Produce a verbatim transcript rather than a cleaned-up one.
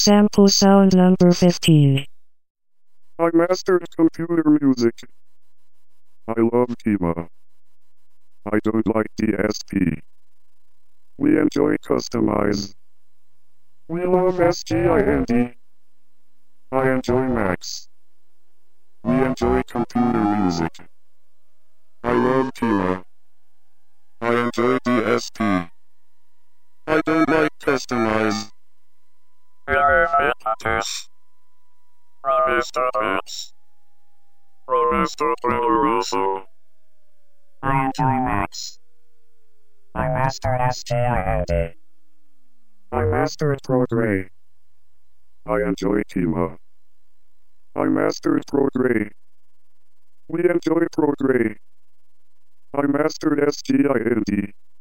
Sample sound number fifteen. I mastered computer music. I love Kima. I don't like D S P. We enjoy Customize. We love SGIND. I enjoy Max. We enjoy computer music. I love Kima. I enjoy D S P. I don't like Customize. We love Atlantis. Remastered Max. Remastered Generation. I enjoy Max. I mastered SGIND. I mastered Prograde. I enjoy Kima. I mastered Prograde. We enjoy Prograde. I mastered SGIND.